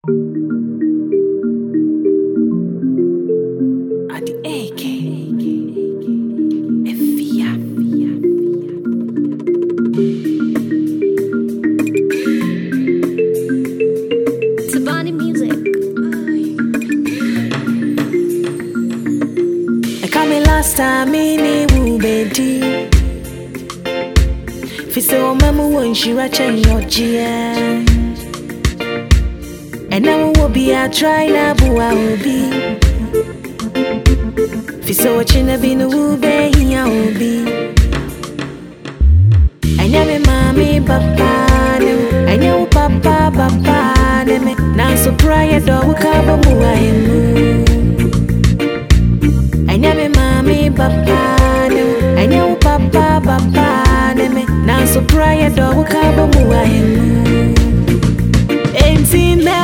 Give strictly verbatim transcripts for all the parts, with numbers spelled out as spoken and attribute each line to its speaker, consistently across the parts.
Speaker 1: Adi A K Efia
Speaker 2: Tabani music.
Speaker 1: I come last time in wu bedi fi se o mamu won shira chen your jia. And now will be a try na bua obi. Fi so china bi no ube hiya obi. Anya me mami papa ne, anya u papa papa ne me. Na so prayer do ka ba mu ayu. Anya me mami papa ne, anya u papa papa ne me. Na so prayer do ka ba mu ayu. Enti me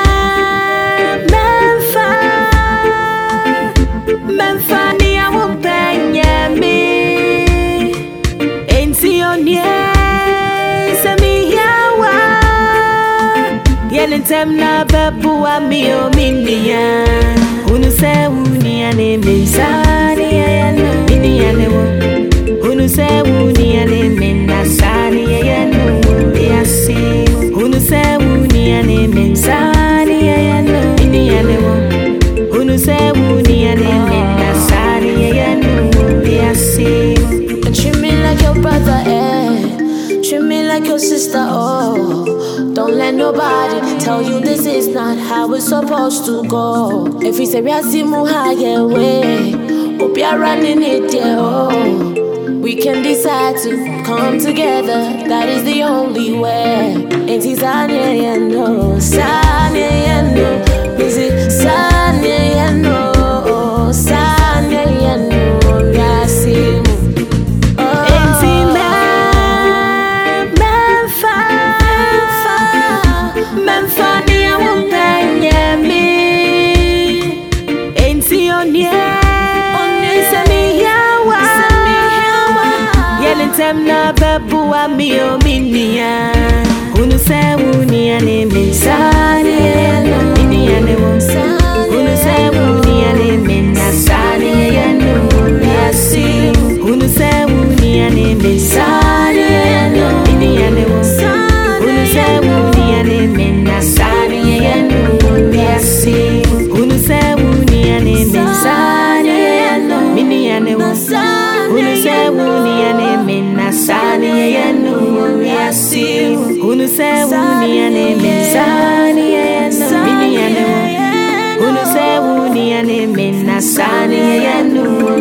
Speaker 1: Yentem na babu wa mi o minia. Unu se uni ane mensani ya no ini ane wo. Unu se uni ane mensani ya no yasi. Unu se uni ane mensani ya no ini ane wo. Unu se uni ane mensani ya no yasi.
Speaker 2: Treat me like your brother, eh? Treat me like your sister, oh. Don't let nobody tell you this is not how it's supposed to go. If you say we are simu high way, hope you're running it, yeah, oh. We can decide to come together, that is the only way. Ain't he Sanya, yeah, no, Sanya, yeah, no. Music, Sanya, yeah, no, Sanya, yeah, no, yeah, simu.
Speaker 1: Yentem na babu wa mi o minia. Unu se uni ane mensani ya no ini ane wo. Unu se uni ane mensani ya no yasi. Unu se uni ane mensani ya no ini ane wo. Unu se uni ane mensani ya no yasi. Unu se uni ane mensani ya no ini ane wo. Unu se uni ane mensani ya no yasi. Unu se uni ane mensani ya no ini ane wo. Unu se uni ane mensani ya no